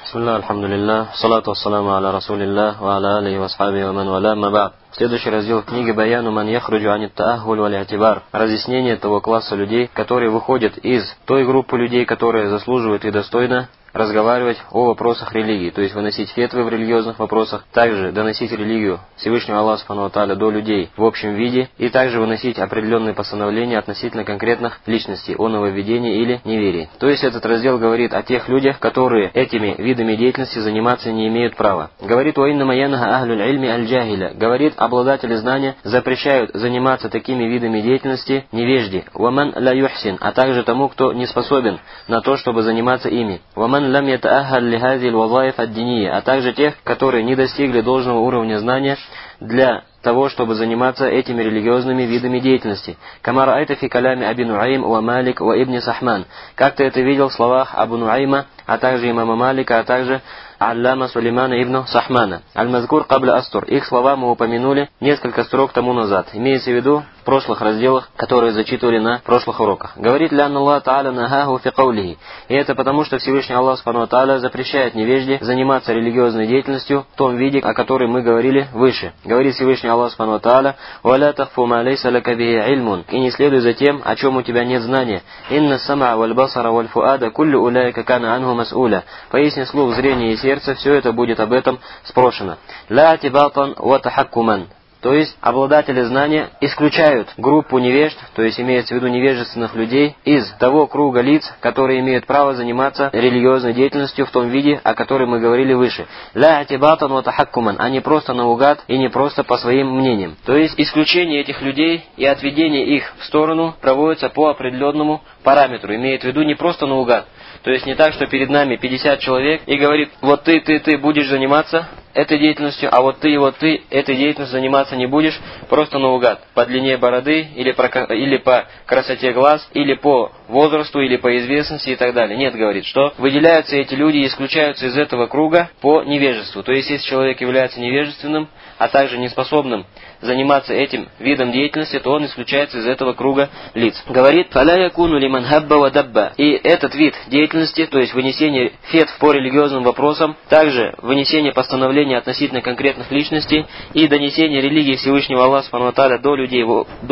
Бисмилля, альхамдулилля, салату вассаламу аля расулилля, ва аля алейхи ва асхабихи ва ман валя, ма ба'д. Следующий раздел книги «Баяну ман яхруджу анит таахуль валь атибар». Разъяснение того класса людей, которые выходят из той группы людей, которые заслуживают и достойно разговаривать о вопросах религии, то есть выносить фетвы в религиозных вопросах, также доносить религию Всевышнего Аллаха Субхану ва Тааля до людей в общем виде, и также выносить определенные постановления относительно конкретных личностей о нововведении или неверии. То есть этот раздел говорит о тех людях, которые этими видами деятельности заниматься не имеют права. Говорит: «Уиннама янха ахлюль ильми аль-джахиля». Говорит, обладатели знания запрещают заниматься такими видами деятельности невежде. «Ваман ла юхсин», а также тому, кто не способен на то, чтобы заниматься ими. «Ваман лам ятаахаль лихазиль вазаиф ад-динийя», а также тех, которые не достигли должного уровня знания для того, чтобы заниматься этими религиозными видами деятельности. «Кама раайта фи калями Аби Нуаим ва Малик ва Ибн Сахман». Как ты это видел в словах Абу Нуайма, а также имама Малика, а также Аллама Сулеймана ибн Сахмана. Аль-Мазкур кабля астур. Их слова мы упомянули несколько строк тому назад. Имеется в виду в прошлых разделах, которые зачитывали на прошлых уроках. Говорит: «Ля Аллах Та'аля нахаху фи каулихи». И это потому, что Всевышний Аллах Субхану ва Тааля запрещает невежде заниматься религиозной деятельностью в том виде, о котором мы говорили выше. Говорит Всевышний Аллах Субхану ва Тааля: «Ва ля тахфу ма лейса лака бихи ильмун». И не следуй за тем, о чем у тебя нет знания. «Инна сам'a валь басара валь фуада куллю уляйка кана анху мас'уля». Поясни слух, зрение и сердце, все это будет об этом спрошено. «Ля атибатан ва тахаккуман». То есть обладатели знания исключают группу невежд, то есть имеется в виду невежественных людей, из того круга лиц, которые имеют право заниматься религиозной деятельностью в том виде, о котором мы говорили выше. «Ля атибатан ва тахаккуман», а не просто наугад и не просто по своим мнениям. То есть исключение этих людей и отведение их в сторону проводится по определенному параметру. Имеет в виду не просто наугад. То есть не так, что перед нами 50 человек и говорит: вот ты будешь заниматься этой деятельностью, а вот ты этой деятельностью заниматься не будешь, просто наугад, по длине бороды, или по красоте глаз, или по возрасту, или по известности и так далее. Нет, говорит, что выделяются эти люди и исключаются из этого круга по невежеству. То есть если человек является невежественным, а также неспособным заниматься этим видом деятельности, то он исключается из этого круга лиц. Говорит: «Фаля якуну лиман хабба ва дабба». И этот вид деятельности, то есть вынесение фетв по религиозным вопросам, также вынесение постановлений относительно конкретных личностей и донесение религии Всевышнего Аллаха Субхану ва Тааля до людей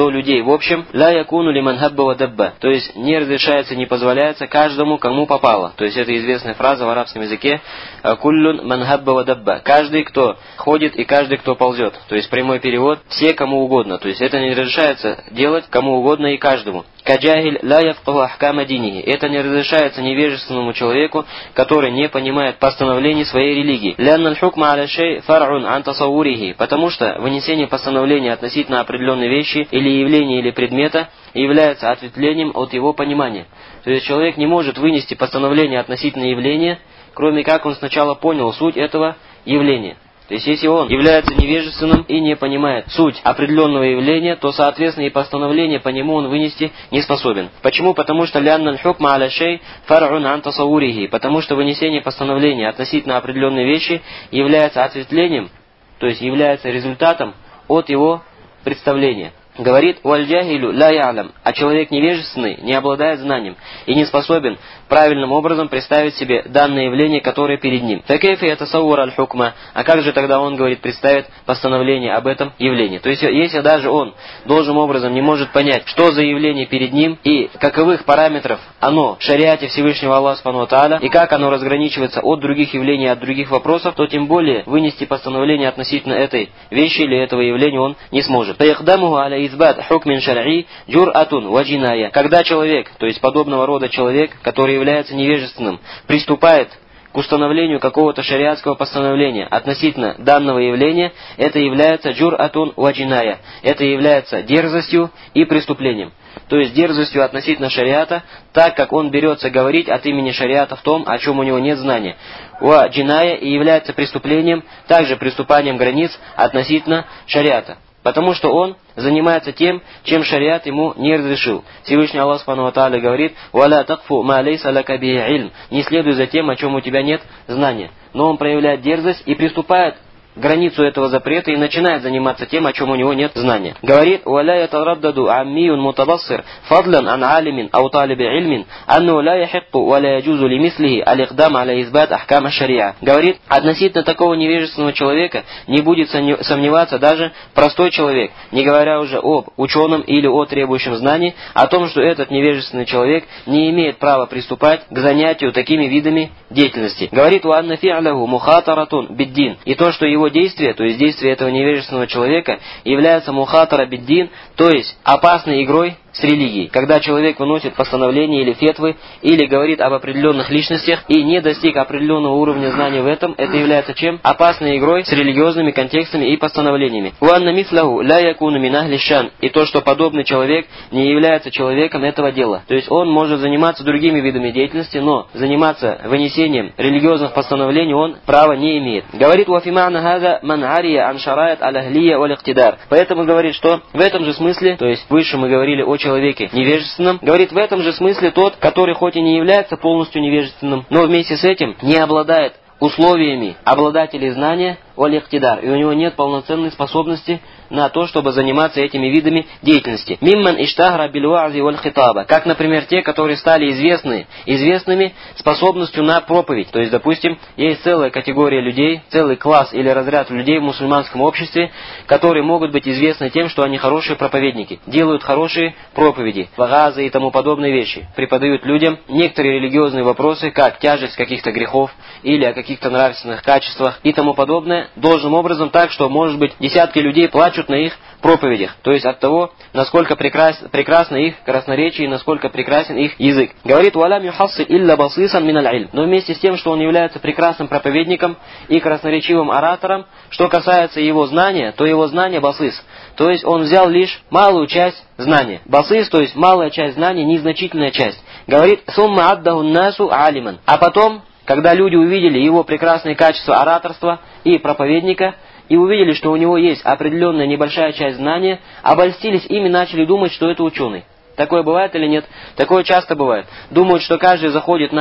в общем, ля якуну лиман хабба ва дабба. То есть не разрешается, не позволяется каждому, кому попало. То есть это известная фраза в арабском языке: «Куллюн ман хабба ва дабба». Каждый, кто ходит, и каждый, кто ползет. То есть прямой перевод: все, кому угодно. То есть это не разрешается делать кому угодно и каждому. «Каджахиль ля яфкаху ахкама динихи». Это не разрешается невежественному человеку, который не понимает постановлений своей религии. «Лянна аль-хукма аля шей фар'ун ан тасаввурихи». Потому что вынесение постановления относительно определенной вещи или явления или предмета является ответвлением от его понимания. То есть человек не может вынести постановление относительно явления, кроме как он сначала понял суть этого явления. То есть если он является невежественным и не понимает суть определенного явления, то соответственно и постановление по нему он вынести не способен. Почему? Потому что «лянна аль-хукма аля шей фар'ун ан тасаввурихи». Потому что вынесение постановления относительно определенной вещи является ответвлением, то есть является результатом от его представления. Говорит: «Валь-джахилю ля я'лам», а человек невежественный не обладает знанием и не способен правильным образом представить себе данное явление, которое перед ним. «Факейфа ятасаввар аль-хукма», а как же тогда он, говорит, представит постановление об этом явлении? То есть если даже он должным образом не может понять, что за явление перед ним и каковых параметров оно в шариате Всевышнего Аллаха Субхану ва Тааля и как оно разграничивается от других явлений, от других вопросов, то тем более вынести постановление относительно этой вещи или этого явления он не сможет. Когда человек, то есть подобного рода человек, который является невежественным, приступает к установлению какого-то шариатского постановления относительно данного явления, это является джуратун ваджиная. Это является дерзостью и преступлением. То есть дерзостью относительно шариата, так как он берется говорить от имени шариата в том, о чем у него нет знания. Ваджиная, и является преступлением, также приступанием границ относительно шариата. Потому что он занимается тем, чем шариат ему не разрешил. Всевышний Аллах Субхану ва Тааля говорит: «Валя такфу ма лейса лака бихи ильм». Не следуй за тем, о чем у тебя нет знания. Но он проявляет дерзость и приступает границу этого запрета и начинает заниматься тем, о чем у него нет знания. Говорит: «Валя ятараддаду аммиюн мутабассир фадлан ан алимин ау талиби ильмин анну ла яхикку валя яджузу лимислихи алихдам аля избат ахкама шариа». Говорит, относительно такого невежественного человека не будет сомневаться даже простой человек, не говоря уже об ученом или о требующем знаний, о том, что этот невежественный человек не имеет права приступать к занятию такими видами деятельности. Говорит: «Ва анна фи'ляху мухатаратун биддин». И то, что его действие, то есть действие этого невежественного человека, является мухатара биддин, то есть опасной игрой с религией. Когда человек выносит постановления или фетвы, или говорит об определенных личностях и не достиг определенного уровня знаний в этом, это является чем? Опасной игрой с религиозными контекстами и постановлениями. «Уанна мисляху ля якуну мин ахли шан». И то, что подобный человек не является человеком этого дела. То есть он может заниматься другими видами деятельности, но заниматься вынесением религиозных постановлений он права не имеет. Говорит: «Вафимана хаза ман ария ан шарает аль-ахлия валь-иктидар». Поэтому говорит, что в этом же смысле, то есть выше мы говорили о человеке невежественном, говорит, в этом же смысле тот, который хоть и не является полностью невежественным, но вместе с этим не обладает условиями обладателей знания валь-иктидар, и у него нет полноценной способности на то, чтобы заниматься этими видами деятельности. Мимман иштахра биль-ва'зи валь-хитаба, как, например, те, которые стали известными способностью на проповедь. То есть, допустим, есть целая категория людей, целый класс или разряд людей в мусульманском обществе, которые могут быть известны тем, что они хорошие проповедники, делают хорошие проповеди, вагазы и тому подобные вещи, преподают людям некоторые религиозные вопросы, как тяжесть каких-то грехов или о каких-то нравственных качествах и тому подобное, должным образом так, что, может быть, десятки людей плачут на их проповедях, то есть от того, насколько прекрасно их красноречие и насколько прекрасен их язык. Говорит: «Валям юхасси илля басисан мин аль-илм». Но вместе с тем, что он является прекрасным проповедником и красноречивым оратором, что касается его знания, то его знание басис, то есть он взял лишь малую часть знания. Басис, то есть малая часть знания, незначительная часть. Говорит: «Сумма аддаху насу алиман». А потом, когда люди увидели его прекрасные качества ораторства и проповедника, и увидели, что у него есть определенная небольшая часть знания, обольстились ими, начали думать, что это ученый. Такое бывает или нет? Такое часто бывает. Думают, что каждый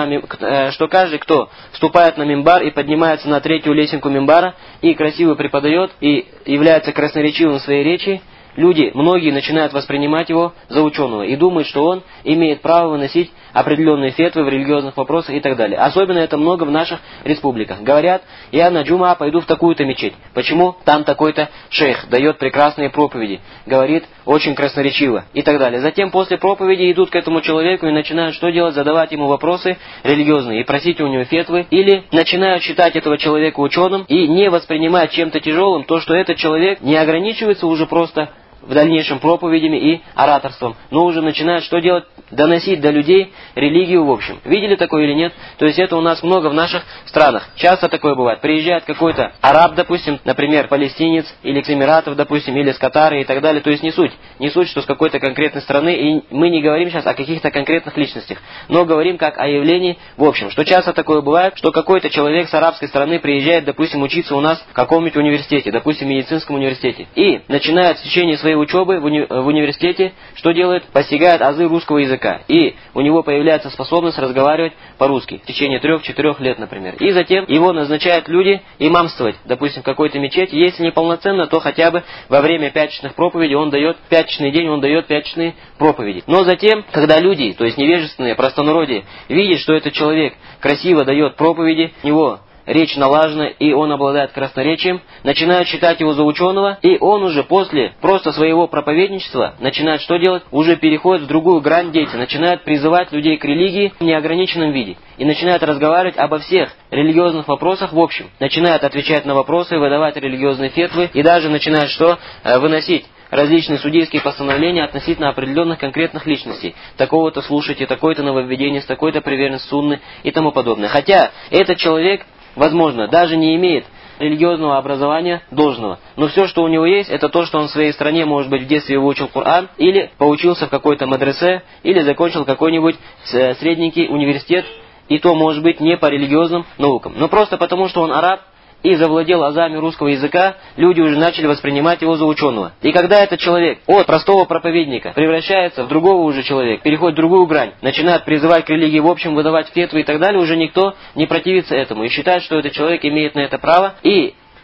что каждый, кто вступает на мимбар и поднимается на третью лесенку мимбара и красиво преподает и является красноречивым в своей речи, люди, многие начинают воспринимать его за ученого и думают, что он имеет право выносить определенные фетвы в религиозных вопросах и так далее. Особенно это много в наших республиках. Говорят: «Я на джума пойду в такую-то мечеть». Почему? Там такой-то шейх дает прекрасные проповеди, говорит очень красноречиво и так далее. Затем после проповеди идут к этому человеку и начинают что делать? Задавать ему вопросы религиозные и просить у него фетвы, или начинают считать этого человека ученым и не воспринимать чем-то тяжелым то, что этот человек не ограничивается уже просто в дальнейшем проповедями и ораторством, но уже начинают что делать? Доносить до людей религию в общем. Видели такое или нет? То есть это у нас много в наших странах. Часто такое бывает. Приезжает какой-то араб, допустим, например, палестинец, или с Эмиратов, допустим, или с Катара и так далее. То есть не суть, что с какой-то конкретной страны, и мы не говорим сейчас о каких-то конкретных личностях, но говорим как о явлении в общем. Что часто такое бывает, что какой-то человек с арабской страны приезжает, допустим, учиться у нас в каком-нибудь университете, допустим, в медицинском университете, и начинает в течение своей учебы в университете, что делает? Постигает азы русского языка. И у него появляется способность разговаривать по-русски в течение 3-4 лет, например. И затем его назначают люди имамствовать, допустим, в какой-то мечети. Если не полноценно, то хотя бы во время пятничных проповедей он дает, пятничный день он дает пятничные проповеди. Но затем, когда люди, то есть невежественные, простонародье, видят, что этот человек красиво дает проповеди, у него речь налажена, и он обладает красноречием, начинают считать его за ученого, и он уже после просто своего проповедничества начинает что делать? Уже переходит в другую грань деятельности, начинает призывать людей к религии в неограниченном виде, и начинает разговаривать обо всех религиозных вопросах в общем, начинает отвечать на вопросы, выдавать религиозные фетвы, и даже начинает что? Выносить различные судейские постановления относительно определенных конкретных личностей. Такого-то слушайте, такое-то нововведение, с такой-то приверженность сунны и тому подобное. Хотя этот человек, возможно, даже не имеет религиозного образования должного. Но все, что у него есть, это то, что он в своей стране, может быть, в детстве выучил Коран, или поучился в какой-то мадресе, или закончил какой-нибудь средненький университет, и то, может быть, не по религиозным наукам. Но просто потому, что он араб, и завладел азами русского языка, люди уже начали воспринимать его за ученого. И когда этот человек от простого проповедника превращается в другого уже человека, переходит в другую грань, начинает призывать к религии в общем, выдавать фетвы и так далее, уже никто не противится этому и считает, что этот человек имеет на это право. И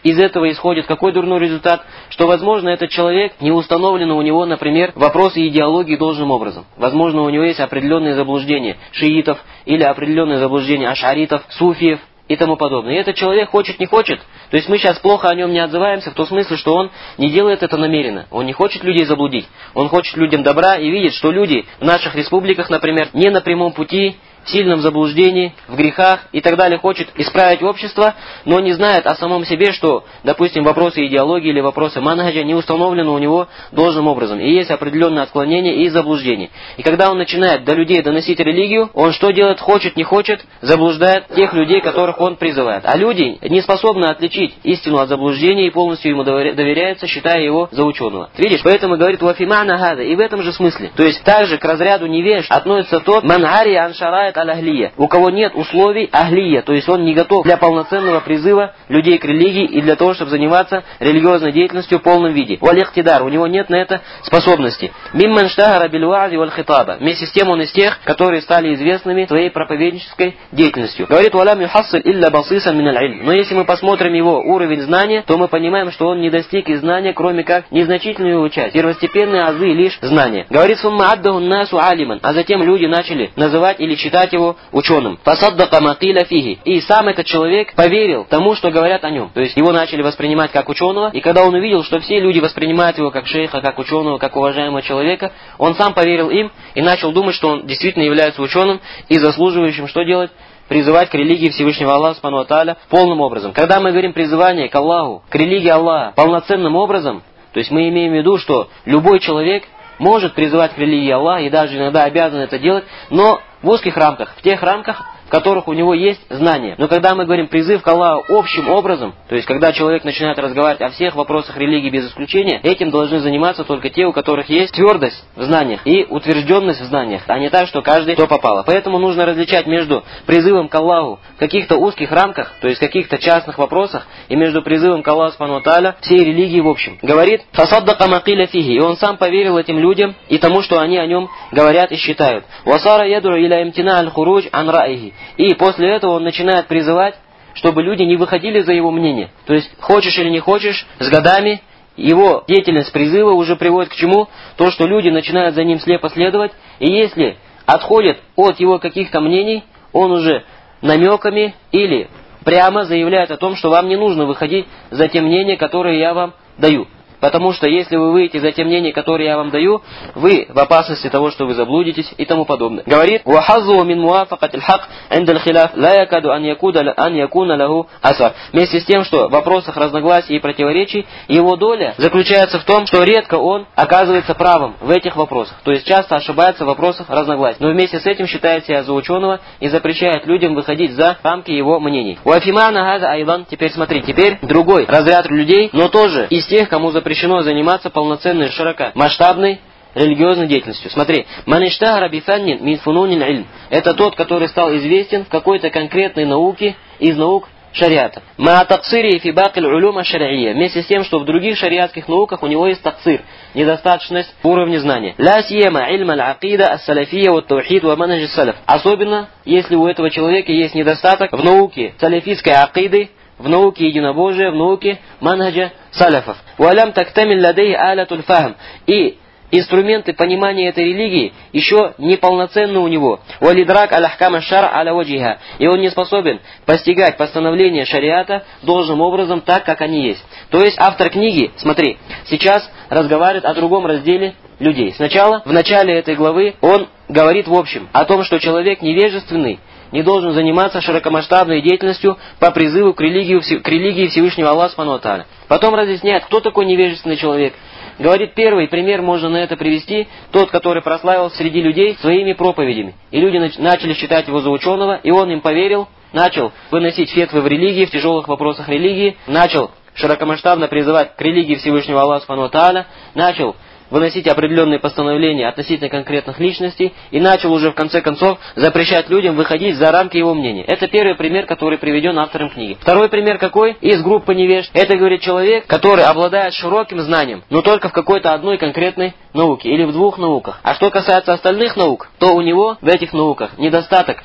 из этого исходит какой дурной результат? Что, возможно, этот человек не установлено у него, например, вопросы идеологии должным образом. Возможно, у него есть определенные заблуждения шиитов или определенные заблуждения ашаритов, суфиев и тому подобное. И этот человек хочет, не хочет. То есть мы сейчас плохо о нем не отзываемся в том смысле, что он не делает это намеренно. Он не хочет людей заблудить. Он хочет людям добра и видит, что люди в наших республиках, например, не на прямом пути, в сильном заблуждении, в грехах и так далее, хочет исправить общество, но не знает о самом себе, что, допустим, вопросы идеологии или вопросы манхаджа не установлены у него должным образом. И есть определенные отклонения и заблуждения. И когда он начинает до людей доносить религию, он что делает, хочет, не хочет, заблуждает тех людей, которых он призывает. А люди не способны отличить истину от заблуждения и полностью ему доверяются, считая его за ученого. Видишь, поэтому говорит «Вафимана гада», и в этом же смысле. То есть также к разряду невеж относится тот «Ман'ари аншарает аль-ахлия», у кого нет условий ахлия, то есть он не готов для полноценного призыва людей к религии и для того, чтобы заниматься религиозной деятельностью в полном виде. Валихтидар, у него нет на это способности. Мимман штахара биль-ва'зи валь-хитаба, вместе с тем он из тех, которые стали известными своей проповеднической деятельностью. Говорит «Валам юхассиль илля басисан мин аль-илм». Но если мы посмотрим его уровень знания, то мы понимаем, что он не достиг из знания, кроме как незначительную его часть, первостепенные азы лишь знания. Говорит «Сумма аддаху насу алиман», а затем люди начали называть или читать его ученым. Фасаддака макиля фиги. И сам этот человек поверил тому, что говорят о нем. То есть его начали воспринимать как ученого, и когда он увидел, что все люди воспринимают его как шейха, как ученого, как уважаемого человека, он сам поверил им и начал думать, что он действительно является ученым и заслуживающим что делать? Призывать к религии Всевышнего Аллаха Субхану ва Тааля полным образом. Когда мы говорим призывание к Аллаху, к религии Аллаха полноценным образом, то есть мы имеем в виду, что любой человек может призывать к религии Аллаха и даже иногда обязан это делать, но в узких рамках, в тех рамках, в которых у него есть знания. Но когда мы говорим призыв к Аллаху общим образом, то есть когда человек начинает разговаривать о всех вопросах религии без исключения, этим должны заниматься только те, у которых есть твердость в знаниях и утвержденность в знаниях, а не так, что каждый кто попало. Поэтому нужно различать между призывом к Аллаху в каких-то узких рамках, то есть в каких-то частных вопросах, и между призывом к Аллаху Субхану ва Тааля всей религии в общем. Говорит «Фасаддака макиля фиги», и он сам поверил этим людям и тому, что они о нем говорят и считают. «Васара ядру иля имтина аль-хурудж ан раихи». И после этого он начинает призывать, чтобы люди не выходили за его мнение. То есть, хочешь или не хочешь, с годами его деятельность призыва уже приводит к чему? То, что люди начинают за ним слепо следовать, и если отходят от его каких-то мнений, он уже намеками или прямо заявляет о том, что вам не нужно выходить за те мнения, которые я вам даю. Потому что если вы выйдете за те мнения, которые я вам даю, вы в опасности того, что вы заблудитесь и тому подобное. Говорит, «Вахазу мин муафакатил хак эндаль хиляф ла якаду ан якуна лаху асар». Вместе с тем, что в вопросах разногласий и противоречий, его доля заключается в том, что редко он оказывается правым в этих вопросах. То есть часто ошибается в вопросах разногласий. Но вместе с этим считает себя за ученого и запрещает людям выходить за рамки его мнений. Уафимана газа айдан. Теперь смотри, теперь другой разряд людей, но тоже из тех, кому запрещено заниматься полноценной, широко масштабной религиозной деятельностью. Смотри, маништахара бифаннин мин фунунил ильм. Это тот, который стал известен в какой-то конкретной науке из наук шариата. Ма таксири фи бакил улума шариия. Вместе с тем, что в других шариатских науках у него есть таксир, недостаточность в уровне знания. Ла сиема ильма аль-акида ас-салафия ва таухид ва манхадж ас-салаф. Особенно, если у этого человека есть недостаток в науке салафитской акиды, в науке единобожия, в науке манхаджа салафов. «Валям тактамиль ладей алятуль фахм». И инструменты понимания этой религии еще неполноценны у него. «Валидрак аль-ахкам аш-шар аля ваджиха». И он не способен постигать постановления шариата должным образом так, как они есть. То есть автор книги, смотри, сейчас разговаривает о другом разделе людей. Сначала, в начале этой главы, он говорит в общем о том, что человек невежественный не должен заниматься широкомасштабной деятельностью по призыву к религии Всевышнего Аллаха Субхану ва Тааля. Потом разъясняет, кто такой невежественный человек. Говорит, первый пример можно на это привести, тот, который прославился среди людей своими проповедями. И люди начали считать его за ученого, и он им поверил, начал выносить фетвы в религии, в тяжелых вопросах религии, начал широкомасштабно призывать к религии Всевышнего Аллаха Субхану ва Тааля, начал выносить определенные постановления относительно конкретных личностей и начал уже в конце концов запрещать людям выходить за рамки его мнения. Это первый пример, который приведен автором книги. Второй пример какой? Из группы невежд. Это, говорит, человек, который обладает широким знанием, но только в какой-то одной конкретной науке или в двух науках. А что касается остальных наук, то у него в этих науках недостаток в чем?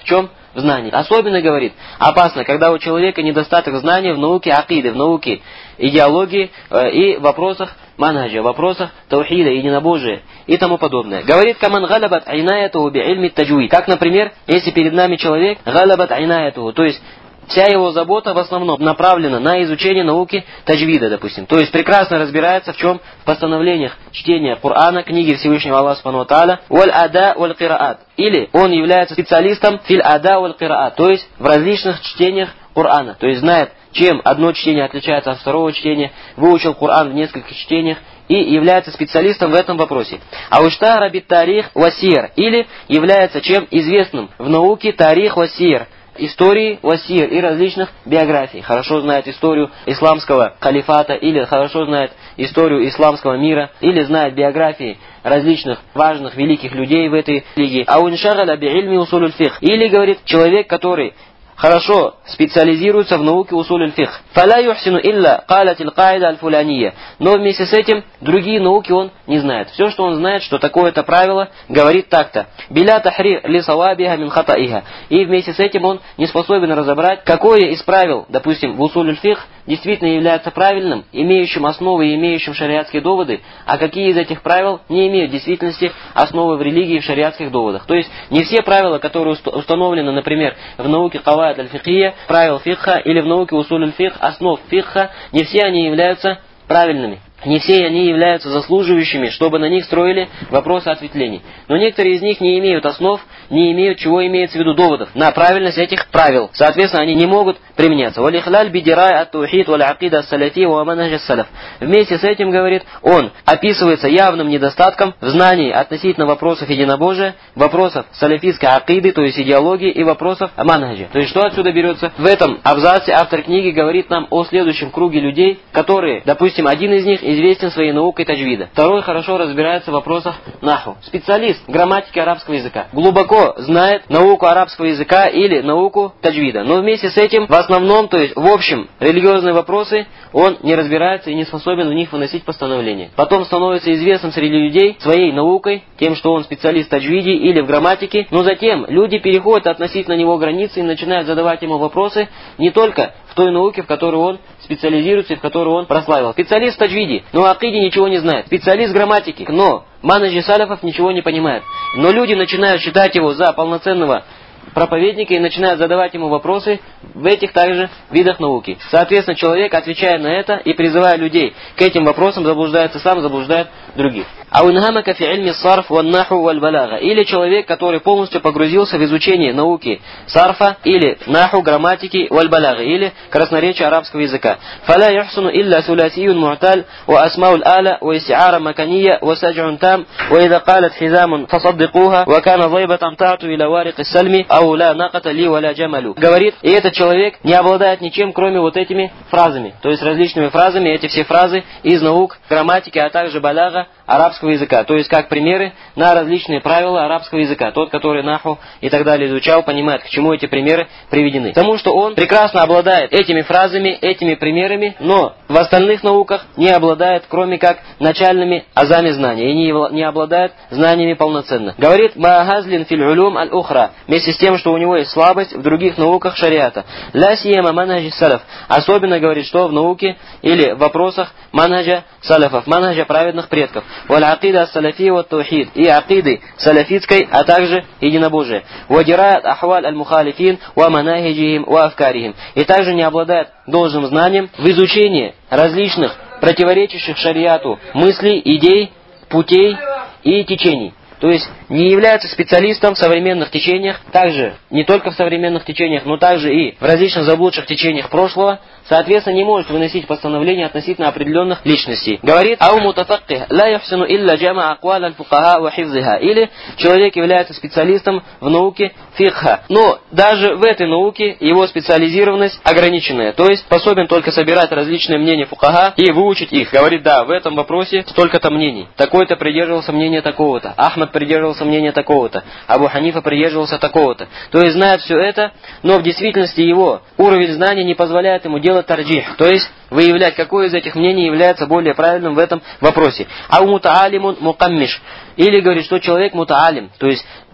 в знании. Особенно, говорит, опасно, когда у человека недостаток знаний в науке акиды, в науке идеологии и в вопросах манхаджа, в вопросах таухида, единобожия и тому подобное. Говорит, каман галабат айнаятуху би ильми таджвид. Как, например, если перед нами человек галабат айнаятуху, то есть вся его забота в основном направлена на изучение науки таджвида, допустим. То есть прекрасно разбирается в чем? В постановлениях чтения Корана, книги Всевышнего Аллаха Субхану ва Тааля, валь ада валь кираат. Или он является специалистом фил ада валь кираат, то есть в различных чтениях Корана. То есть знает, чем одно чтение отличается от второго чтения, выучил Коран в нескольких чтениях и является специалистом в этом вопросе. А уштара бит тарих васир, или является чем? Известным в науке тарих васир, истории васир и различных биографий. Хорошо знает историю исламского халифата, или хорошо знает историю исламского мира, или знает биографии различных важных великих людей в этой религии. А уншагаля би ильми усуль фих, или, говорит, человек, который хорошо специализируется в науке усуль фих. Фала юхсину илля калатил каида аль-фуляния. Но вместе с этим другие науки он не знает. Все, что он знает, что такое-то правило, говорит так-то. Биля тахрир ли савабиха мин хатаиха. И вместе с этим он не способен разобрать, какое из правил, допустим, в усуль фих действительно является правильным, имеющим основы и имеющим шариатские доводы, а какие из этих правил не имеют в действительности основы в религии и в шариатских доводах. То есть не все правила, которые установлены, например, в науке каваид аль-фикхия, правил фикха, или в науке усуль аль-фикх, основ фикха, не все они являются правильными. Не все они являются заслуживающими, чтобы на них строили вопросы ответвлений. Но некоторые из них не имеют основ, не имеют, чего имеется в виду, доводов на правильность этих правил. Соответственно, они не могут применяться. Валихлаль бидирай ат-тухид валь акида ас-салафи ва манхадж ас-салаф. Вместе с этим, говорит, он описывается явным недостатком в знании относительно вопросов единобожия, вопросов салафитской акиды, то есть идеологии, и вопросов манхаджа. То есть что отсюда берется? В этом абзаце автор книги говорит нам о следующем круге людей, которые, допустим, один из них известен своей наукой таджвида. Второй хорошо разбирается в вопросах наху. Специалист грамматики арабского языка. Глубоко знает науку арабского языка или науку таджвида. Но вместе с этим, в основном, то есть в общем, религиозные вопросы, он не разбирается и не способен в них выносить постановления. Потом становится известным среди людей своей наукой, тем, что он специалист в таджвиде или в грамматике. Но затем люди переходят относительно него границы и начинают задавать ему вопросы не только в той науке, в которой он специализируется и в которой он прославил. Специалист в таджвиде, но о акиде ничего не знает. Специалист в грамматике, но манхаджи салафов ничего не понимает. Но люди начинают считать его за полноценного проповедника и начинают задавать ему вопросы в этих также видах науки. Соответственно, человек, отвечая на это и призывая людей к этим вопросам, заблуждается сам, заблуждает других. Ауинхамака фи ильми сарф ван наху валь балага. Или человек, который полностью погрузился в изучение науки сарфа или наху, грамматики, валь балага, или красноречия арабского языка. Фала юхсуну илля суласиюн му'таль ва асмауль аля ва истиара макания ва саджун там ва ида калат хизамун фасаддикуха ва кана зайбатан та'ту иля варик ис-сальми ау ла наката ли ва ла джамалу. Говорит, и этот человек не обладает ничем, кроме вот этими фразами. То есть различными фразами, эти все фразы из наук грамматики, а также балага арабского языка. То есть как примеры на различные правила арабского языка. Тот, который наху и так далее изучал, понимает, к чему эти примеры приведены. Потому что он прекрасно обладает этими фразами, этими примерами, но в остальных науках не обладает, кроме как начальными азами знания. И не обладает знаниями полноценно. Говорит, маахазлин фил улюм аль-ухра. Вместе с тем, что у него есть слабость в других науках шариата. Ля сиема манхаджи салаф. Особенно, говорит, что в науке или в вопросах манхаджа салафов, манхаджа праведных предков. Валь акида салафи ва таухид. И акиды салафитской, а также единобожие. Вадират ахваль аль-мухалифин ва манахиджихим ва афкарихим. И также не обладает должным знанием в изучении различных противоречащих шариату мыслей, идей, путей и течений. То есть не является специалистом в современных течениях, также не только в современных течениях, но также и в различных заблудших течениях прошлого, соответственно, не может выносить постановления относительно определенных личностей. Говорит, ау мутафакких ла яхсину илля джама аквал аль-фукаха ва хифзиха. Или человек является специалистом в науке фикха. Но даже в этой науке его специализированность ограниченная. То есть способен только собирать различные мнения фукаха и выучить их. Говорит, да, в этом вопросе столько-то мнений. Такой-то придерживался мнения такого-то. Ахмад придерживался мнения такого-то. Абу Ханифа придерживался такого-то. То есть знает все это, но в действительности его уровень знания не позволяет ему делать тарджих. То есть выявлять, какое из этих мнений является более правильным в этом вопросе. Ау мутаалимун мукаммиш. Или говорит, что человек мутаалим, то есть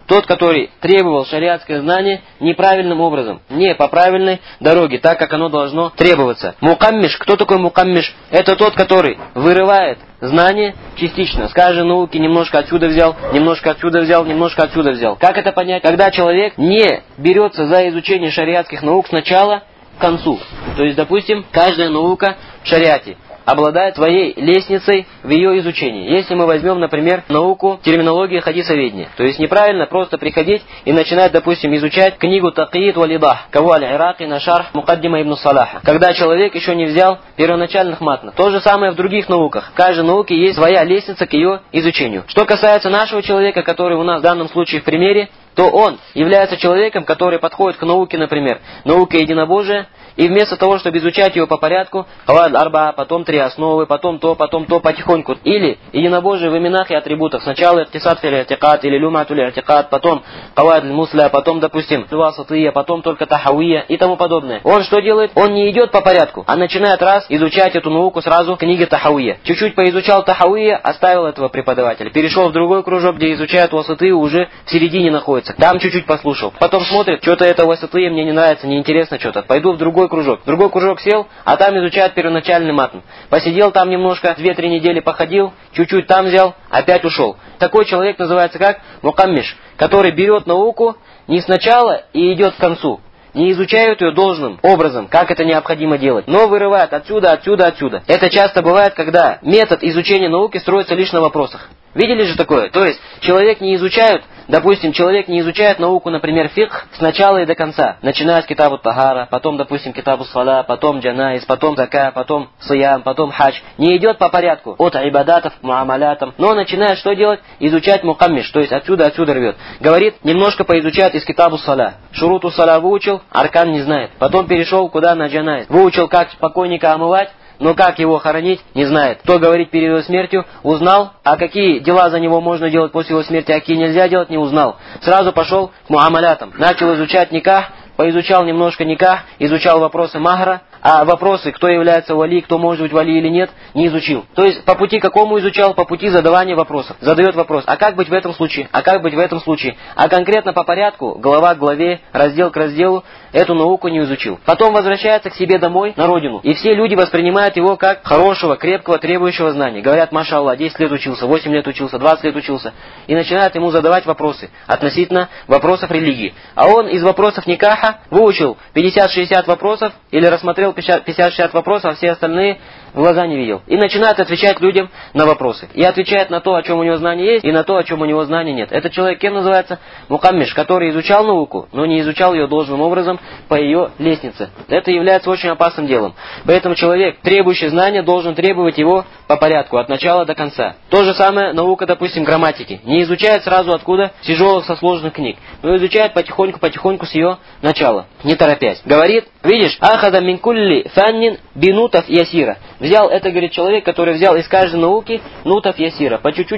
тот, который требовал шариатское знание неправильным образом, не по правильной дороге, так как оно должно требоваться. Мукаммиш, кто такой мукаммиш? Это тот, который вырывает знание частично. С каждой науки немножко отсюда взял, немножко отсюда взял, немножко отсюда взял. Как это понять? Когда человек не берется за изучение шариатских наук сначала к концу. То есть, допустим, каждая наука в шариате обладает своей лестницей в ее изучении. Если мы возьмем, например, науку терминологии хадисоведения, то есть неправильно просто приходить и начинать, допустим, изучать книгу Тaqiyid валидах, Каву аль-Ираки на шарх Мукаддима ибн Салаха, когда человек еще не взял первоначальных матнов. То же самое в других науках. В каждой науке есть своя лестница к ее изучению. Что касается нашего человека, который у нас в данном случае в примере, то он является человеком, который подходит к науке, например, науке единобожия, и вместо того, чтобы изучать ее по порядку, Каваид арба, потом 3 основы, потом то, потихоньку. Или единобожие в именах и атрибутах. Сначала иктисад фил и'тикад или люматуль и'тикад, потом Каваид аль-мусля, потом, допустим, васатия, потом только тахавия и тому подобное. Он что делает? Он не идет по порядку, а начинает раз изучать эту науку сразу книги тахавия. Чуть-чуть поизучал тахавия, оставил этого преподавателя. Перешел в другой кружок, где изучают васатию, уже в середине находится. Там чуть-чуть послушал. Потом смотрит, что-то это васатия мне не нравится, неинтересно что-то. Пойду в другой кружок. В другой кружок сел, а там изучают первоначальный матн. Посидел там немножко, 2-3 недели походил, чуть-чуть там взял, опять ушел. Такой человек называется как мукаммиш, который берет науку не сначала и идет к концу. Не изучают ее должным образом, как это необходимо делать, но вырывают отсюда, отсюда, отсюда. Это часто бывает, когда метод изучения науки строится лишь на вопросах. Видели же такое? То есть, человек не изучает, допустим, человек не изучает науку, например, фикх с начала и до конца. Начиная с китабу тахара, потом, допустим, китабу сала, потом джанайз, потом зака, потом сиям, потом хадж. Не идет по порядку от ибадатов к муамалятам, но начинает что делать? Изучать мукаммиш, то есть отсюда рвет. Говорит, немножко поизучает из китабу сала. Шуруту сала выучил, аркан не знает. Потом перешел куда на джанайз. Выучил, как покойника омывать, но как его хоронить, не знает. Кто говорит перед его смертью, узнал, а какие дела за него можно делать после его смерти, а какие нельзя делать, не узнал. Сразу пошел к муамалятам. Начал изучать никах, поизучал немножко никах, изучал вопросы махра, а вопросы, кто является вали, кто может быть вали или нет, не изучил. То есть по пути какому изучал? По пути задавания вопросов. Задает вопрос, а как быть в этом случае? А как быть в этом случае? А конкретно по порядку, глава к главе, раздел к разделу, эту науку не изучил. Потом возвращается к себе домой, на родину. И все люди воспринимают его как хорошего, крепкого, требующего знания. Говорят, маша Аллах, 10 лет учился, 8 лет учился, 20 лет учился. И начинают ему задавать вопросы относительно вопросов религии. А он из вопросов никаха выучил 50-60 вопросов или рассмотрел 50-60 вопросов, а все остальные в глаза не видел. И начинает отвечать людям на вопросы. И отвечает на то, о чем у него знания есть, и на то, о чем у него знания нет. Этот человек кем называется? Мукаммиш, который изучал науку, но не изучал ее должным образом по ее лестнице. Это является очень опасным делом. Поэтому человек, требующий знания, должен требовать его по порядку, от начала до конца. То же самое наука, допустим, грамматики. Не изучает сразу откуда тяжелых со сложных книг, но изучает потихоньку с ее начала, не торопясь. Говорит, видишь, ахада мин кулли фаннин бинутов ясира. Взял, это, говорит, человек, который взял из каждой науки нутов ясира, по чуть-чуть.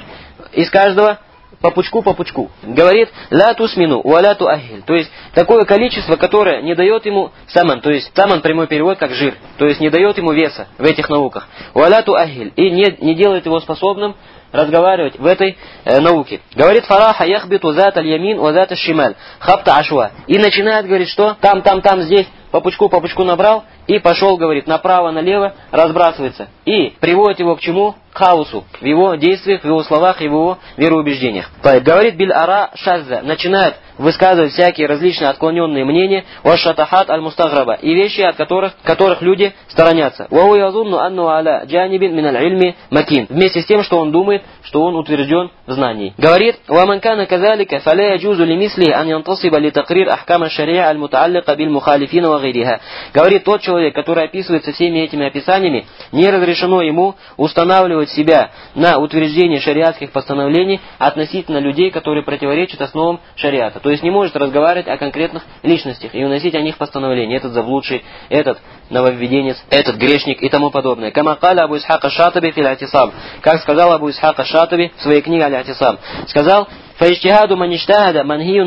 Из каждого по пучку. Говорит, ла тусмину ва ла туахиль. То есть, такое количество, которое не дает ему саман. То есть, саман прямой перевод как жир. То есть, не дает ему веса в этих науках. Ва ла туахиль. И не делает его способным разговаривать в этой науке. Говорит, фараха яхбиту зат аль-ямин ва зат аль-шималь. Хабта ашва. И начинает, говорит, что? Там, здесь. По пучку набрал и пошел, говорит, направо-налево разбрасывается. И приводит его к чему? К хаосу. В его действиях, в его словах и в его вероубеждениях. Говорит, биль-ара шазза. Начинает высказывать всякие различные отклоненные мнения. Ва-шатахат аль-мустаграба. И вещи, от которых люди сторонятся. Ва-ху язунну анну аля джанибин мин аль-ильми макин. Вместе с тем, что он думает, что он утвержден в знании. Говорит, ва-ман кана казалика фаля яджузу лимисли ан янтасиба ли такрир ахкама шариа аль-мутааллика биль-мухалифина ва гайриха. Говорит, тот человек, который описывается всеми этими описаниями, не разрешено ему устанавливать себя на утверждение шариатских постановлений относительно людей, которые противоречат основам шариата. То есть не может разговаривать о конкретных личностях и уносить о них постановления. Этот заблудший, этот нововведенец, этот грешник и тому подобное. Камакаля Абу Исхака Шатаби фил Атисам. Как сказал Абу Исхака Шатаби в своей книге Аль-Атисам. Сказал, фаиштихаду маништахада манхиюн ан.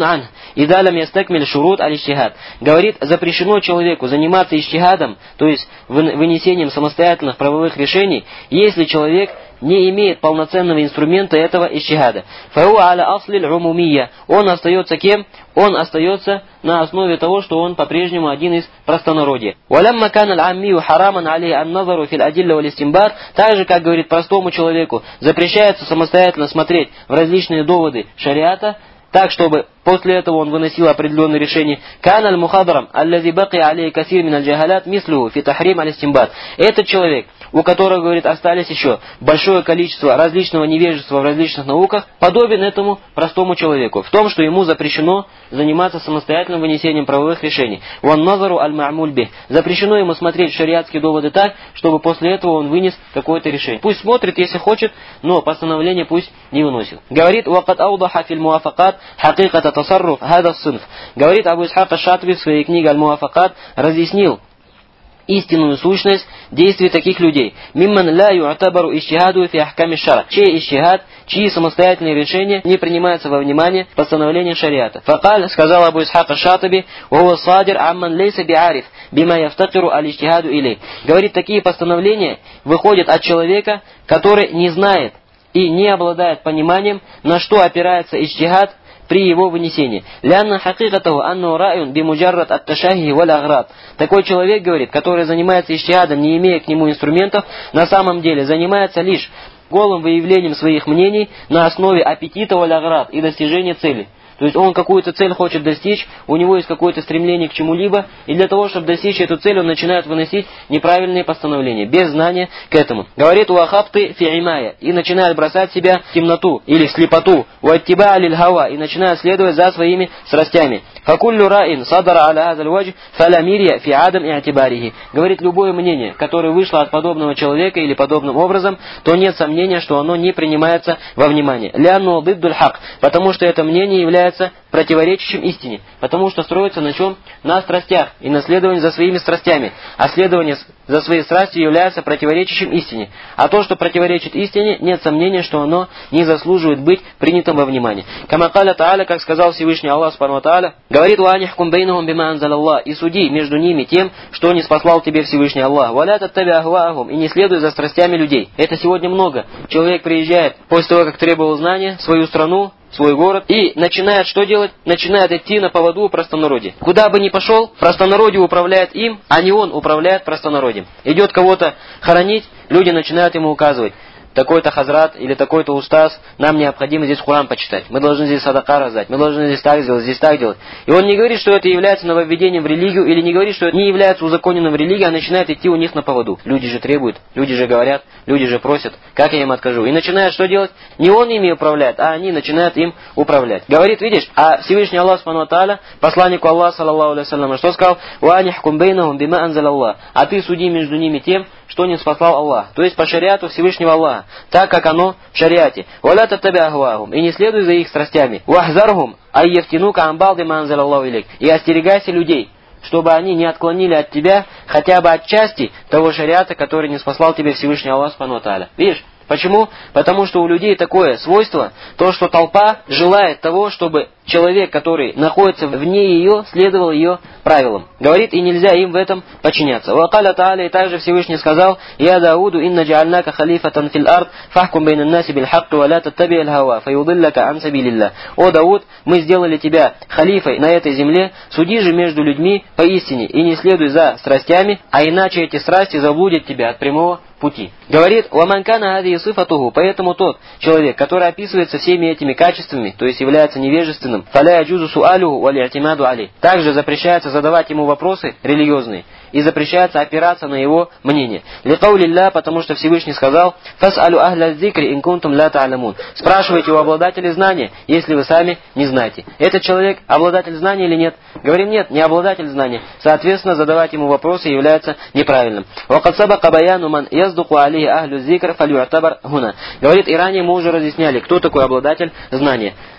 «Ида лам ястакмиль шурут аль-иджтихад». Говорит, запрещено человеку заниматься иджтихадом, то есть вынесением самостоятельных правовых решений, если человек не имеет полноценного инструмента этого иджтихада. «Фауа аля аслиль умумия». Он остается кем? Он остается на основе того, что он по-прежнему один из простонародья. «Валямма кан аль-аммию хараман алейхи ан-назару фил адилля валь истимбар». Также, как говорит простому человеку, запрещается самостоятельно смотреть в различные доводы шариата, так, чтобы после этого он выносил определенные решения. «Кан аль-мухадарам аллази баки алейхи касир мин аль-джахалат мислуху фи тахрим аль-истимбат». Этот человек, у которого, говорит, остались еще большое количество различного невежества в различных науках, подобен этому простому человеку в том, что ему запрещено заниматься самостоятельным вынесением правовых решений. «Ван назару аль-ма'муль бих». Запрещено ему смотреть шариатские доводы так, чтобы после этого он вынес какое-то решение. Пусть смотрит, если хочет, но постановление пусть не выносит. Говорит, «Вакад аудаха фил муафакат хакиката тасарруф хада синф». Говорит Абу Исхак аш-Шатби в своей книге «Аль-Муафакат», разъяснил истинную сущность действий таких людей. «Мимман ла ю'табару иджтихаду фи ахками шара». Чей иджтихад, чьи самостоятельные решения не принимаются во внимание постановления шариата. «Факаль», сказал Абу Исхак аш-Шатби, «Вахуа садир амман лейса би'ариф бима яфтакиру аль-иджтихаду илей». Говорит, такие постановления выходят от человека, который не знает и не обладает пониманием, на что опирается иджтихад при его вынесении. «Лянна хакикатаху анну райун бимуджаррат ат-ташахи валь аград». Такой человек, говорит, который занимается иджтихадом, не имея к нему инструментов, на самом деле занимается лишь голым выявлением своих мнений на основе аппетита валь аград и достижения цели. То есть он какую-то цель хочет достичь, у него есть какое-то стремление к чему-либо, и для того, чтобы достичь эту цель, он начинает выносить неправильные постановления, без знания к этому. Говорит «Уахабты фи'имая», и начинает бросать себя в темноту или в слепоту, «Уаттиба алиль хава», и начинает следовать за своими страстями. «Факуллю раин садара аля азаль вадж фалямирия фи адам и'тибарихи». Говорит, любое мнение, которое вышло от подобного человека или подобным образом, то нет сомнения, что оно не принимается во внимание. «Лянну диддуль хак», потому что это мнение является противоречащим истине, потому что строится на чем? На страстях и на следовании за своими страстями. А следование за своей страстью является противоречащим истине. А то, что противоречит истине, нет сомнения, что оно не заслуживает быть принятым во внимание. Кама каля та'аля, как сказал Всевышний Аллах Субхану ва Тааля, говорит: «Ва анихкум бейнахум бима анзалаллах», и суди между ними тем, что не спаслал тебе Всевышний Аллах. «Ва ля таттаби ахваахум», и не следуй за страстями людей. Это сегодня много. Человек приезжает после того, как требовал знания, в свою страну, свой город, и начинает что делать? Начинает идти на поводу у простонародья. Куда бы ни пошел, простонародье управляет им, а не он управляет простонародьем. Идет кого-то хоронить, люди начинают ему указывать: такой-то хазрат или такой-то устаз, нам необходимо здесь Куран почитать, мы должны здесь садака раздать, мы должны здесь так сделать, здесь так делать. И он не говорит, что это является нововведением в религию, или не говорит, что это не является узаконенным в религии, а начинает идти у них на поводу. Люди же требуют, люди же говорят, люди же просят, как я им откажу? И начинает что делать? Не он ими управляет, а они начинают им управлять. Говорит, видишь, а Всевышний Аллах Субхану ва Тааля, посланнику Аллаха, саллаллаху алейхи ва саллям, что сказал? «Ва анихкум бейнахум бима анзалаллах», а ты суди между ними тем, что не спаслал Аллах. То есть по шариату Всевышнего Аллаха, так как оно в шариате. «Валя таттаби ахваахум», и не следуй за их страстями. «Вахзархум айяфтинука амбалди ма анзалаллаху илейк», и остерегайся людей, чтобы они не отклонили от тебя хотя бы от части того шариата, который не спаслал тебе Всевышний Аллах Субхану ва Тааля. Видишь? Почему? Потому что у людей такое свойство, то, что толпа желает того, чтобы человек, который находится вне ее, следовал ее правилам. Говорит, и нельзя им в этом подчиняться. «Вакаля Тааля», и также Всевышний сказал: «Я Дауду, инна джаальнака халифатан фил ард, фахкум бейнан наси бил хакку, ва ля таттаби аль хава, фаюдиллака ан сабилилля». О Дауд, мы сделали тебя халифой на этой земле, суди же между людьми поистине, и не следуй за страстями, а иначе эти страсти заблудят тебя от прямого пути. Говорит: «Ваман кана хади сифатуху», поэтому тот человек, который описывается всеми этими качествами, то есть является невежественным, фаля яджузу суалюху валь и'тимаду алей, также запрещается задавать ему вопросы религиозные, и запрещается опираться на его мнение. Ликаулилля, потому что Всевышний сказал: «Фас'алю ахля зикри ин кунтум ла та'ламун», спрашивайте у обладателей знания, если вы сами не знаете. Этот человек обладатель знания или нет? Говорим, нет, не обладатель знания. Соответственно, задавать ему вопросы является неправильным. «Вакад сабака баяну ман яздуку алейхи ахлю зикр фалю'табар хуна». Говорит, и ранее мы уже разъясняли, кто такой обладатель знания.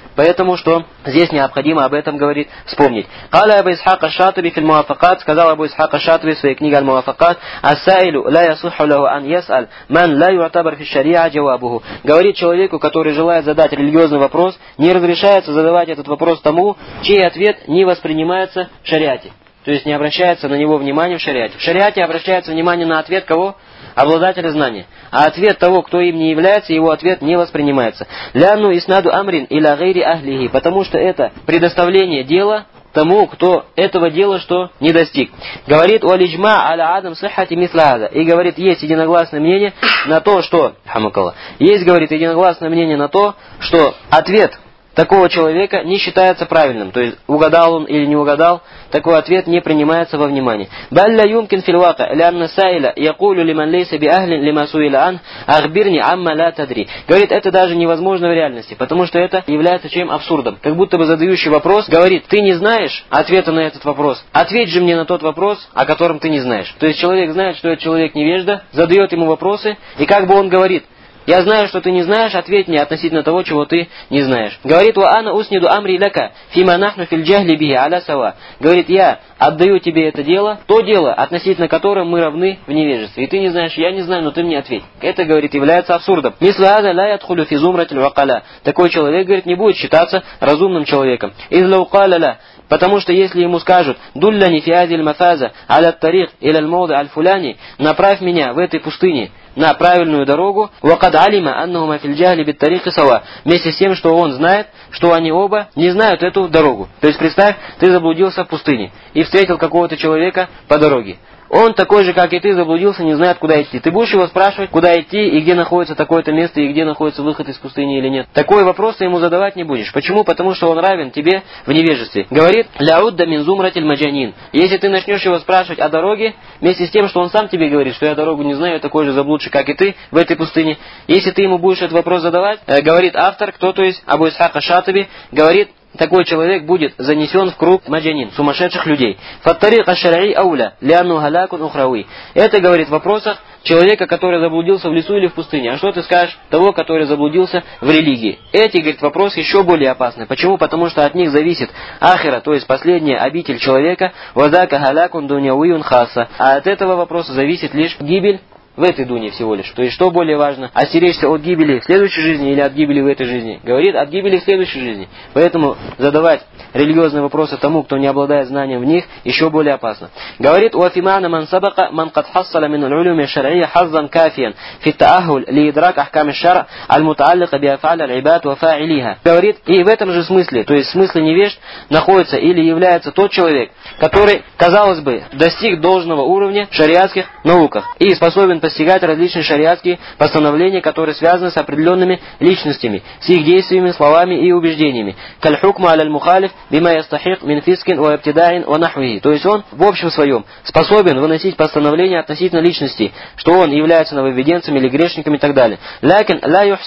Поэтому что здесь необходимо об этом говорить, вспомнить. Каля Абу Исхак аш-Шатиби фил Муафакат, сказал Абу Исхак аш-Шатиби в своей книге Аль-Муафакат: «Ас-саилю ла ясуху лаху ан яс'аль ман ла ю'табар фи шариа джавабуху». Говорит человеку, который желает задать религиозный вопрос, не разрешается задавать этот вопрос тому, чей ответ не воспринимается в шариате. То есть не обращается на него внимание в шариате. В шариате обращается внимание на ответ кого? Обладателя знания. А ответ того, кто им не является, его ответ не воспринимается. «Лянну иснаду амрин иля гайри ахлихи», потому что это предоставление дела тому, кто этого дела что не достиг. Говорит «Уалиджма аля адам сахати мисла». И говорит, есть единогласное мнение на то, что... Есть, говорит, единогласное мнение на то, что ответ такого человека не считается правильным. То есть, угадал он или не угадал, такой ответ не принимается во внимание. «Балля юмкин фил вака, лянна сайля, якулю лиман лейса би ахлин лима суиля ан, ахбирни амма ла тадри». Говорит, это даже невозможно в реальности, потому что это является чем? Абсурдом. Как будто бы задающий вопрос говорит, ты не знаешь ответа на этот вопрос, ответь же мне на тот вопрос, о котором ты не знаешь. То есть, человек знает, что этот человек невежда, задает ему вопросы, и как бы он говорит, я знаю, что ты не знаешь, ответь мне относительно того, чего ты не знаешь. Говорит, «Ва ана усниду амри ляка, фима нахну фил джахли биhi аля сава». Говорит, я отдаю тебе это дело, то дело, относительно которого мы равны в невежестве. И ты не знаешь, я не знаю, но ты мне ответь. Это, говорит, является абсурдом. «Мисла аза ла ядхулю фи зумратиль вакаля». Такой человек, говорит, не будет считаться разумным человеком. «Изла укаля ля». Потому что если ему скажут «Дулляни фи азиль мафаза аля тарих иля аль-мауды аль-фуляни», направь меня в этой пустыне на правильную дорогу, «Вакад алима аннахума фил джахли бит тарихи сава», вместе с тем, что он знает, что они оба не знают эту дорогу. То есть представь, ты заблудился в пустыне и встретил какого-то человека по дороге. Он такой же, как и ты, заблудился, не знает, куда идти. Ты будешь его спрашивать, куда идти, и где находится такое-то место, и где находится выход из пустыни или нет. Такой вопрос ты ему задавать не будешь. Почему? Потому что он равен тебе в невежестве. Говорит, «Ляудда мин зумратиль маджанин». Если ты начнешь его спрашивать о дороге, вместе с тем, что он сам тебе говорит, что я дорогу не знаю, я такой же заблудший, как и ты, в этой пустыне. Если ты ему будешь этот вопрос задавать, говорит автор, кто, то есть Абу Исхак аш-Шатиби, говорит, такой человек будет занесен в круг маджанин, сумасшедших людей. «Фаттарик аш-шар'и ауля, ляну галакун ухрауи». Это говорит в вопросах человека, который заблудился в лесу или в пустыне. А что ты скажешь того, который заблудился в религии? Эти, говорит, вопросы еще более опасны. Почему? Потому что от них зависит ахира, то есть последняя обитель человека, «Вадака галакун дуняуиун хаса». А от этого вопроса зависит лишь гибель в этой дуне всего лишь. То есть, что более важно, остеречься от гибели в следующей жизни или от гибели в этой жизни? Говорит, от гибели в следующей жизни. Поэтому задавать религиозные вопросы тому, кто не обладает знанием в них, еще более опасно. Говорит, «Уафимана ман сабака ман кад хассала мин аль-улюми шар'ия хаззан кафиян фи таахуль ли идрак ахкам аш-шар' аль-мутааллика би аф'аль аль-ибад ва фа'илиха». Говорит, и в этом же смысле, то есть в смысле невежд, находится или является тот человек, который, казалось бы, достиг должного уровня в шариатских науках и способен постигать различные шариатские постановления, которые связаны с определенными личностями, с их действиями, словами и убеждениями. «Каль-хукму аль-мухалиф бима ястахик мин фискин ва ibtida'in ва нахвихи». То есть он в общем своем способен выносить постановления относительно личности, что он является нововведенцем или грешником и так далее. «Лякин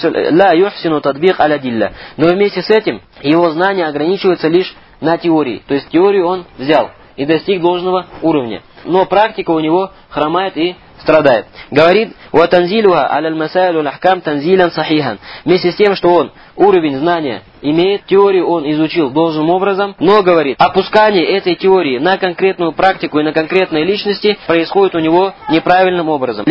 ла юхсину тадбик аля-дилля». Но вместе с этим его знания ограничиваются лишь на теории. То есть теорию он взял и достиг должного уровня. Но практика у него хромает и страдает. Говорит, «Ватанзилуха аль-масаилу аль-ахкам танзилян сахихан». Вместе с тем, что он уровень знания имеет, теорию он изучил должным образом, но, говорит, опускание этой теории на конкретную практику и на конкретные личности происходит у него неправильным образом.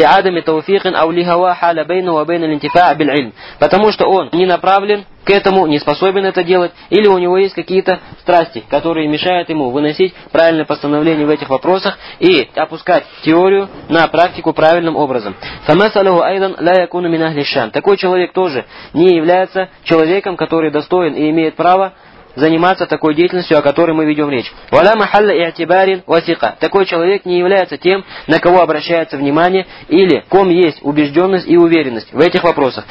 Потому что он не направлен к этому, не способен это делать, или у него есть какие-то страсти, которые мешают ему выносить правильное постановление в этих вопросах и опускать теорию на практику правильным образом. Такой человек тоже не является человеком, который достоин и имеет право заниматься такой деятельностью, о которой мы ведем речь. Такой человек не является тем, на кого обращается внимание или ком есть убежденность и уверенность в этих вопросах.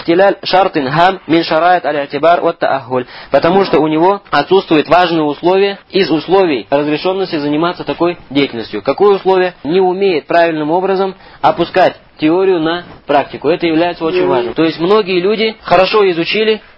Потому что у него отсутствует важное условие из условий разрешенности заниматься такой деятельностью. Какое условие? Не умеет правильным образом опускать теорию на практику. Это является очень важным. То есть многие люди хорошо изучили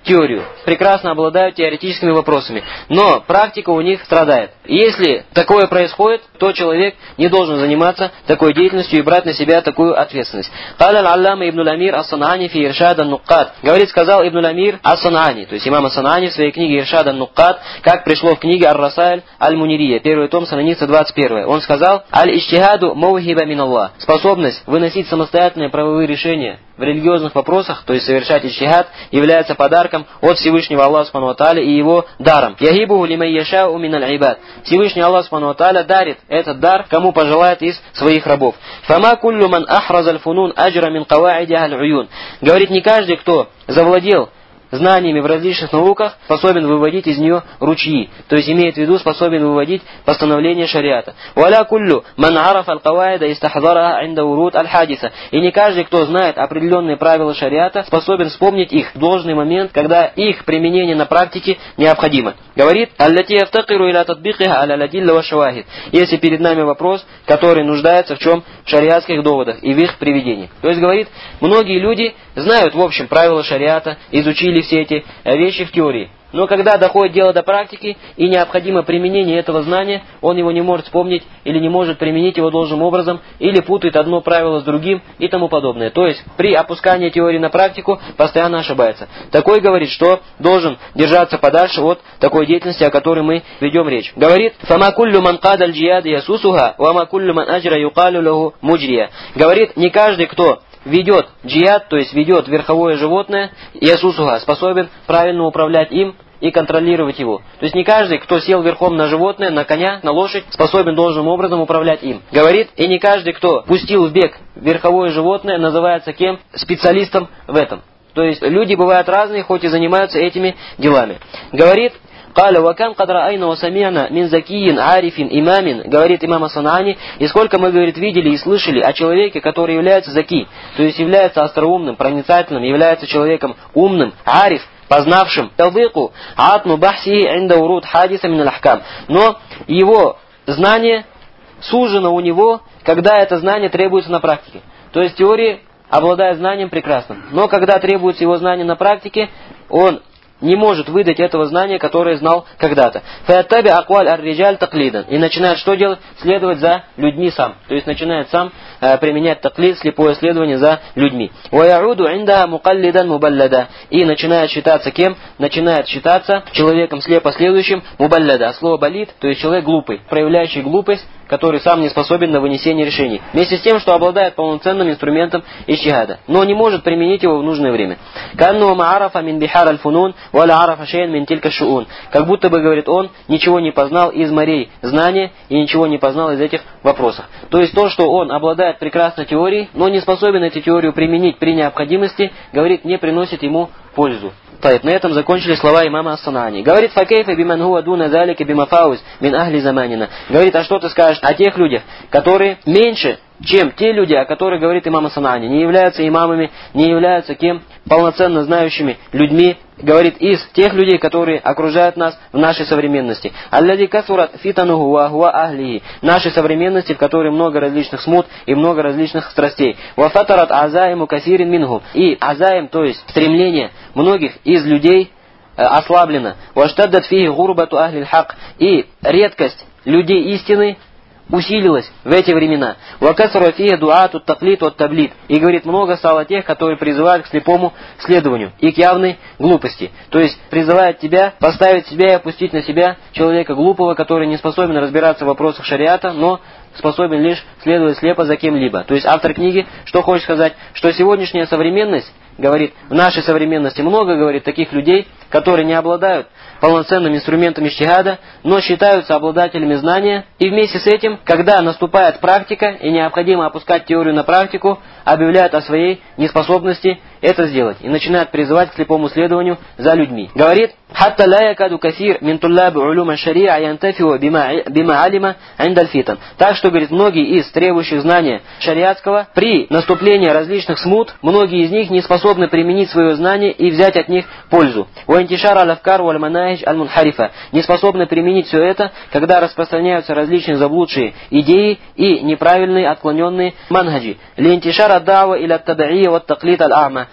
теорию, прекрасно обладают теоретическими вопросами, но практика у них страдает. Если такое происходит, то человек не должен заниматься такой деятельностью и брать на себя такую ответственность. قال العلامة ابن الأمير الصنعاني في إرشاد النقاد. Говорит, сказал Ибн аль-Амир ас-Сан'ани, то есть имам ас-Сан'ани в своей книге Иршад ан-Нуккад, как пришло в книге Ар-Расайль аль-Мунирия, первый том, страница 21. Он сказал: «Аль-Иштихаду маухиба мин Аллах». Способность выносить самостоятельные правовые решения в религиозных вопросах, то есть совершать иштихад, является подарком от Всевышнего Аллаха Субхану ва Тааля и его даром. «Яхибуху лиман яшау мин аль-ибад». Всевышний Аллах Субхану ва Тааля дарит этот дар, кому пожелает из своих рабов. «Фама куллю ман ахраз аль-фунун аджра мин каваиди аль-уюн». Говорит, не каждый, кто завладел знаниями в различных науках, способен выводить из нее ручьи, то есть имеет в виду способен выводить постановления шариата. «Валя куллю ман араф аль-каваида истахзараха инда урут аль-хадиса». И не каждый, кто знает определенные правила шариата, способен вспомнить их в должный момент, когда их применение на практике необходимо. Говорит: «Аллати яфтакиру иля татбикиха аля ладилля ва шавахид». Если перед нами вопрос, который нуждается в чем? В шариатских доводах и в их приведении. То есть, говорит, многие люди знают в общем правила шариата, изучили все эти вещи в теории. Но когда доходит дело до практики и необходимо применение этого знания, он его не может вспомнить или не может применить его должным образом, или путает одно правило с другим и тому подобное. То есть при опускании теории на практику постоянно ошибается. Такой говорит, что должен держаться подальше от такой деятельности, о которой мы ведем речь. Говорит: «Фама куллю ман кадаль джияд ясусуха, вама куллю ман аджра юкалю лаху муджрия». Говорит, не каждый, кто ведет джияд, то есть ведет верховое животное, ясусуха, способен правильно управлять им и контролировать его. То есть не каждый, кто сел верхом на животное, на коня, на лошадь, способен должным образом управлять им. Говорит, и не каждый, кто пустил в бег верховое животное, называется кем? Специалистом в этом. То есть люди бывают разные, хоть и занимаются этими делами. Говорит: «Каля вакам кадра айна васами'на мин закиин арифин имамин». Говорит имам ас-Сан'ани, и сколько мы, говорит, видели и слышали о человеке, который является заки, то есть является остроумным, проницательным, является человеком умным, ариф, познавшим талвику атну бахси инда урут хадиса мин аль-ахкам. Но его знание сужено у него, когда это знание требуется на практике. То есть теория обладает знанием прекрасным, но когда требуется его знание на практике, он не может выдать этого знания, которое знал когда-то. «Фаяттаби акваль ар-риджаль таклидан». И начинает что делать? Следовать за людьми сам. То есть начинает сам применять таклид, слепое следование за людьми. «Ваяуду инда мукаллидан мубаллада». И начинает считаться кем? Начинает считаться человеком слепо следующим мубаллада. Слово болит, то есть человек глупый, проявляющий глупость, который сам не способен на вынесение решений. Вместе с тем, что обладает полноценным инструментом иштихада, но не может применить его в нужное время. «Канну маарафа мин бихар аль-фунун, валя арафа шейн мин тилька шуун». Как будто бы, говорит он, ничего не познал из морей знания и ничего не познал из этих вопросов. То есть то, что он обладает прекрасной теорией, но не способен эту теорию применить при необходимости, говорит, не приносит ему пользу. На этом закончили слова имама ас-Сан'ани. Говорит: «Факейфа биман хуа дуна залика бимафауз мин ахли заманина». Говорит, а что ты скажешь о тех людях, которые меньше, чем те люди, о которых говорит имам ас-Сан'ани, не являются имамами, не являются кем? Полноценно знающими людьми, говорит, из тех людей, которые окружают нас в нашей современности. «Аллади касурат фитануху ва хуа ахлихи». Нашей современности, в которой много различных смут и много различных страстей. «Ва фатарат азаиму касирин минху». И азаим, то есть стремление многих из людей ослаблено. «Ва штаддат фихи гурбату ахлил хак». И редкость людей истины усилилась в эти времена. «Вакасра фия дуату таклит от таблит». И говорит, много стало тех, которые призывают к слепому следованию и к явной глупости. То есть призывает тебя поставить себя и опустить на себя человека глупого, который не способен разбираться в вопросах шариата, но способен лишь следовать слепо за кем-либо. То есть автор книги что хочет сказать? Что сегодняшняя современность, говорит, в нашей современности много, говорит, таких людей, которые не обладают полноценным инструментом иштихада, но считаются обладателями знания. И вместе с этим, когда наступает практика и необходимо опускать теорию на практику, объявляют о своей неспособности это сделать и начинают призывать к слепому следованию за людьми. Говорит: «Хатта ла якаду касир мин туллаби улума шариа янтафиу бима алима индаль фитан». Так что, говорит, многие из требующих знания шариатского при наступлении различных смут, многие из них не способны применить свое знание и взять от них пользу. «Уантишар аль-афкар валь-манахидж аль-мунхарифа». Не способны применить все это, когда распространяются различные заблудшие идеи и неправильные отклоненные манхаджи. «Линтишар ад-дава иля ат-таб'ия ва ат-таклид аль-ама».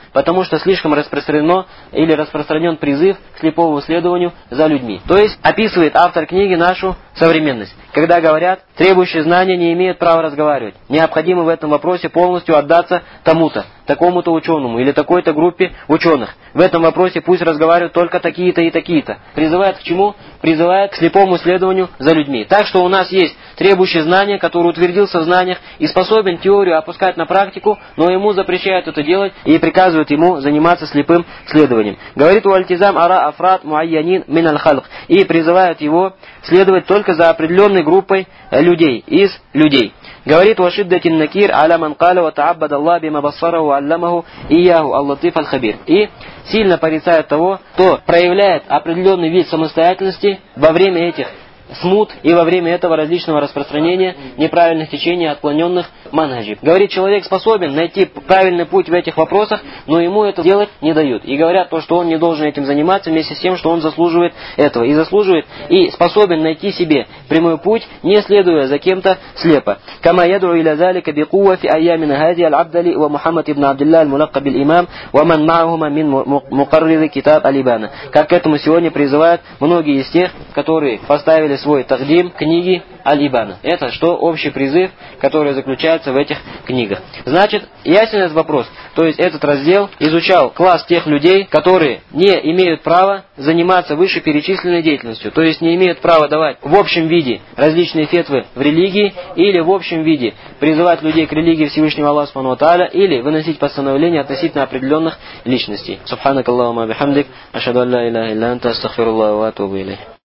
потому что слишком распространено или распространен призыв к слепому следованию за людьми. То есть описывает автор книги нашу современность, когда говорят, требующие знания не имеют права разговаривать. Необходимо в этом вопросе полностью отдаться тому-то, такому-то ученому или такой-то группе ученых. В этом вопросе пусть разговаривают только такие-то и такие-то. Призывает к чему? Призывает к слепому следованию за людьми. Так что у нас есть требующий знания, который утвердился в знаниях и способен теорию опускать на практику, но ему запрещают это делать и приказывают ему заниматься слепым следованием. Говорит уальтизам ара афрат муайянин мин аль-халк, и призывают его следовать только за определенной группой людей, из людей. Говорит вашиддатин накир аля ман каля ва тааббад Аллах бима бассараху алламаху ияху аллатиф аль-хабир. И сильно порицает того, кто проявляет определенный вид самостоятельности во время этих смут и во время этого различного распространения неправильных течений, отклоненных манхаджи. Говорит, человек способен найти правильный путь в этих вопросах, но ему это делать не дают. И говорят то, что он не должен этим заниматься, вместе с тем, что он заслуживает этого. И заслуживает, и способен найти себе прямой путь, не следуя за кем-то слепо. Кама ядру иля залика бикува фи айямина хади аль-Абдали ва Мухаммад ибн Абдилла аль-Мулаккаб аль-Имам ва ман ма'ахума мин мукаррири китаб аль-Ибана. Как к этому сегодня призывают многие из тех, которые поставили свой тагдим книги Аль-Ибана. Это что? Общий призыв, который заключается в этих книгах. Значит, ясен этот вопрос. То есть этот раздел изучал класс тех людей, которые не имеют права заниматься вышеперечисленной деятельностью. То есть не имеют права давать в общем виде различные фетвы в религии или в общем виде призывать людей к религии Всевышнего Аллаха Субхану ва Тааля или выносить постановления относительно определенных личностей. Субханакаллахумма бихамдик, ашхаду ан ла иляха илля анта, астагфируллаха ва атубу илейх.